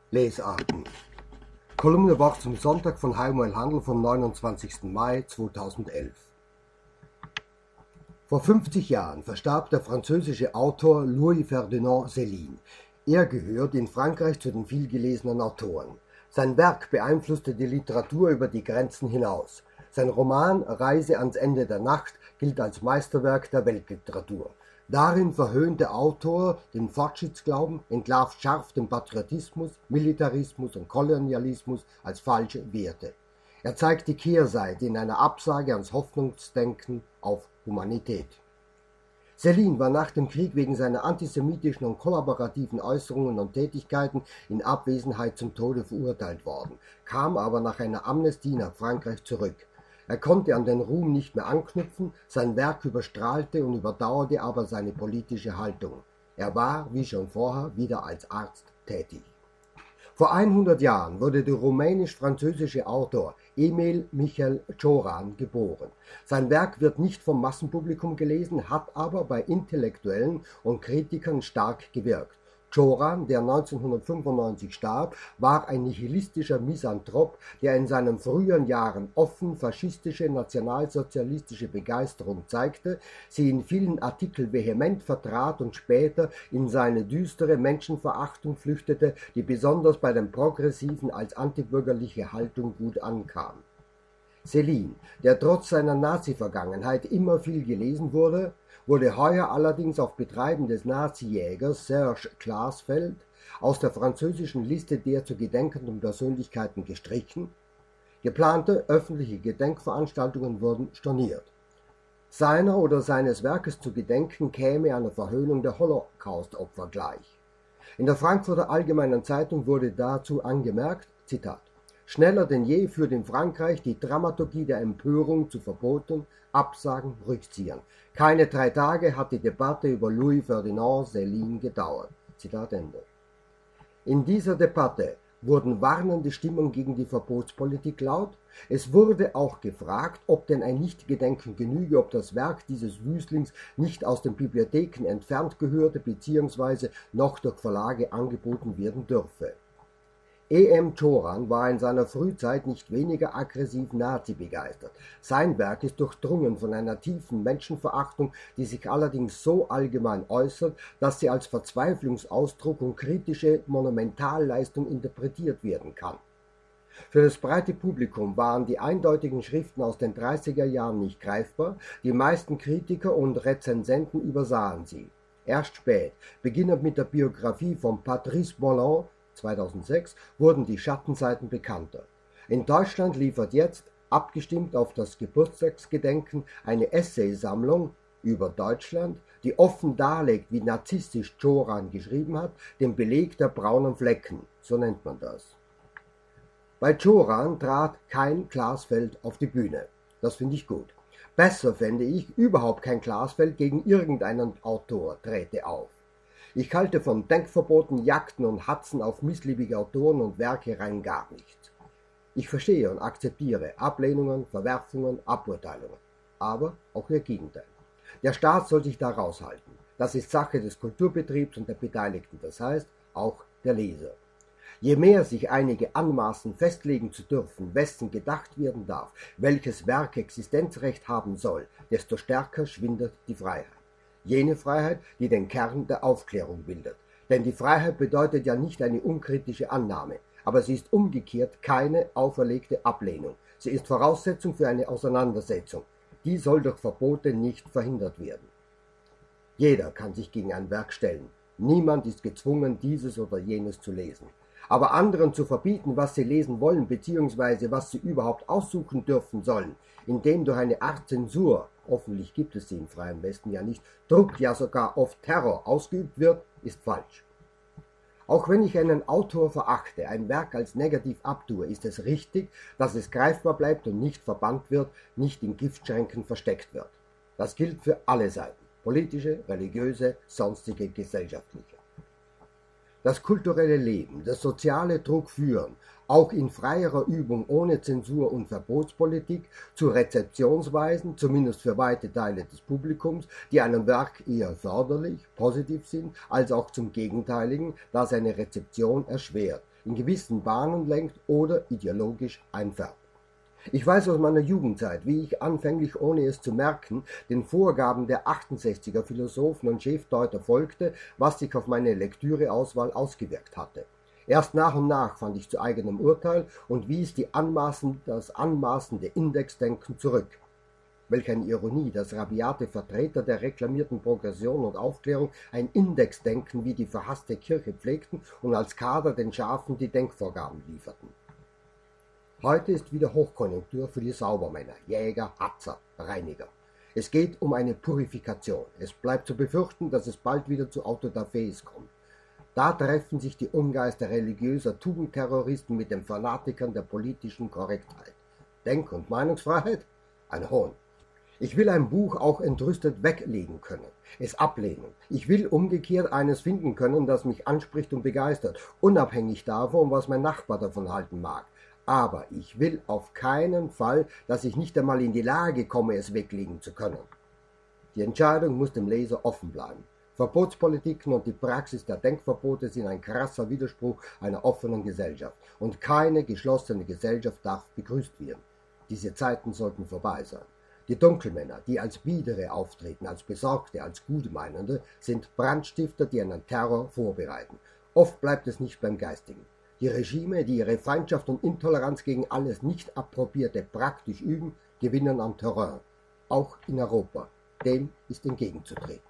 Lesarten. Kolumnewort zum Sonntag von Heimo Handel vom 29. Mai 2011. Vor 50 Jahren verstarb der französische Autor Louis-Ferdinand Céline. Er gehört in Frankreich zu den vielgelesenen Autoren. Sein Werk beeinflusste die Literatur über die Grenzen hinaus. Sein Roman Reise ans Ende der Nacht gilt als Meisterwerk der Weltliteratur. Darin verhöhnt der Autor den Fortschrittsglauben, entlarvt scharf den Patriotismus, Militarismus und Kolonialismus als falsche Werte. Er zeigt die Kehrseite in einer Absage ans Hoffnungsdenken auf Humanität. Céline war nach dem Krieg wegen seiner antisemitischen und kollaborativen Äußerungen und Tätigkeiten in Abwesenheit zum Tode verurteilt worden, kam aber nach einer Amnestie nach Frankreich zurück. Er konnte an den Ruhm nicht mehr anknüpfen, sein Werk überstrahlte und überdauerte aber seine politische Haltung. Er war, wie schon vorher, wieder als Arzt tätig. Vor 100 Jahren wurde der rumänisch-französische Autor Emil Michel Cioran geboren. Sein Werk wird nicht vom Massenpublikum gelesen, hat aber bei Intellektuellen und Kritikern stark gewirkt. Cioran, der 1995 starb, war ein nihilistischer Misanthrop, der in seinen frühen Jahren offen faschistische, nationalsozialistische Begeisterung zeigte, sie in vielen Artikeln vehement vertrat und später in seine düstere Menschenverachtung flüchtete, die besonders bei den Progressiven als antibürgerliche Haltung gut ankam. Céline, der trotz seiner Nazi-Vergangenheit immer viel gelesen wurde heuer allerdings auf Betreiben des Nazi-Jägers Serge Klarsfeld aus der französischen Liste der zu gedenkenden Persönlichkeiten gestrichen. Geplante öffentliche Gedenkveranstaltungen wurden storniert. Seiner oder seines Werkes zu gedenken käme einer Verhöhnung der Holocaust-Opfer gleich. In der Frankfurter Allgemeinen Zeitung wurde dazu angemerkt, Zitat, schneller denn je führt in Frankreich die Dramaturgie der Empörung zu Verboten, Absagen, Rückziehen. Keine 3 Tage hat die Debatte über Louis-Ferdinand Céline gedauert. Zitat Ende. In dieser Debatte wurden warnende Stimmen gegen die Verbotspolitik laut. Es wurde auch gefragt, ob denn ein Nichtgedenken genüge, ob das Werk dieses Wüstlings nicht aus den Bibliotheken entfernt gehörte bzw. noch durch Verlage angeboten werden dürfe. E.M. Cioran war in seiner Frühzeit nicht weniger aggressiv Nazi-begeistert. Sein Werk ist durchdrungen von einer tiefen Menschenverachtung, die sich allerdings so allgemein äußert, dass sie als Verzweiflungsausdruck und kritische Monumentalleistung interpretiert werden kann. Für das breite Publikum waren die eindeutigen Schriften aus den 30er Jahren nicht greifbar, die meisten Kritiker und Rezensenten übersahen sie. Erst spät, beginnend mit der Biografie von Patrice Ballon, 2006, wurden die Schattenseiten bekannter. In Deutschland liefert jetzt, abgestimmt auf das Geburtstagsgedenken, eine Essaysammlung über Deutschland, die offen darlegt, wie narzisstisch Cioran geschrieben hat, den Beleg der braunen Flecken, so nennt man das. Bei Cioran trat kein Klarsfeld auf die Bühne. Das finde ich gut. Besser fände ich, überhaupt kein Klarsfeld gegen irgendeinen Autor träte auf. Ich halte von Denkverboten, Jagden und Hatzen auf missliebige Autoren und Werke rein gar nichts. Ich verstehe und akzeptiere Ablehnungen, Verwerfungen, Aburteilungen. Aber auch ihr Gegenteil. Der Staat soll sich da raushalten. Das ist Sache des Kulturbetriebs und der Beteiligten, das heißt auch der Leser. Je mehr sich einige anmaßen, festlegen zu dürfen, wessen gedacht werden darf, welches Werk Existenzrecht haben soll, desto stärker schwindet die Freiheit. Jene Freiheit, die den Kern der Aufklärung bildet. Denn die Freiheit bedeutet ja nicht eine unkritische Annahme, aber sie ist umgekehrt keine auferlegte Ablehnung. Sie ist Voraussetzung für eine Auseinandersetzung. Die soll durch Verbote nicht verhindert werden. Jeder kann sich gegen ein Werk stellen. Niemand ist gezwungen, dieses oder jenes zu lesen. Aber anderen zu verbieten, was sie lesen wollen, bzw. was sie überhaupt aussuchen dürfen sollen, indem durch eine Art Zensur, hoffentlich gibt es sie im freien Westen ja nicht, Druck, ja sogar oft Terror ausgeübt wird, ist falsch. Auch wenn ich einen Autor verachte, ein Werk als negativ abtue, ist es richtig, dass es greifbar bleibt und nicht verbannt wird, nicht in Giftschränken versteckt wird. Das gilt für alle Seiten, politische, religiöse, sonstige, gesellschaftliche. Das kulturelle Leben, das soziale Druck führen, auch in freierer Übung ohne Zensur und Verbotspolitik, zu Rezeptionsweisen, zumindest für weite Teile des Publikums, die einem Werk eher förderlich, positiv sind, als auch zum Gegenteiligen, da seine Rezeption erschwert, in gewissen Bahnen lenkt oder ideologisch einfärbt. Ich weiß aus meiner Jugendzeit, wie ich anfänglich, ohne es zu merken, den Vorgaben der 68er Philosophen und Chefdeuter folgte, was sich auf meine Lektüreauswahl ausgewirkt hatte. Erst nach und nach fand ich zu eigenem Urteil und wies das anmaßende Indexdenken zurück. Welch eine Ironie, dass rabiate Vertreter der reklamierten Progression und Aufklärung ein Indexdenken wie die verhasste Kirche pflegten und als Kader den Schafen die Denkvorgaben lieferten. Heute ist wieder Hochkonjunktur für die Saubermänner, Jäger, Hatzer, Reiniger. Es geht um eine Purifikation. Es bleibt zu befürchten, dass es bald wieder zu Autodafés kommt. Da treffen sich die Ungeister religiöser Tugendterroristen mit den Fanatikern der politischen Korrektheit. Denk- und Meinungsfreiheit? Ein Hohn. Ich will ein Buch auch entrüstet weglegen können, es ablehnen. Ich will umgekehrt eines finden können, das mich anspricht und begeistert, unabhängig davon, was mein Nachbar davon halten mag. Aber ich will auf keinen Fall, dass ich nicht einmal in die Lage komme, es weglegen zu können. Die Entscheidung muss dem Leser offen bleiben. Verbotspolitiken und die Praxis der Denkverbote sind ein krasser Widerspruch einer offenen Gesellschaft. Und keine geschlossene Gesellschaft darf begrüßt werden. Diese Zeiten sollten vorbei sein. Die Dunkelmänner, die als Biedere auftreten, als Besorgte, als Gutmeinende, sind Brandstifter, die einen Terror vorbereiten. Oft bleibt es nicht beim Geistigen. Die Regime, die ihre Feindschaft und Intoleranz gegen alles Nicht-Approbierte praktisch üben, gewinnen an Terrain. Auch in Europa. Dem ist entgegenzutreten.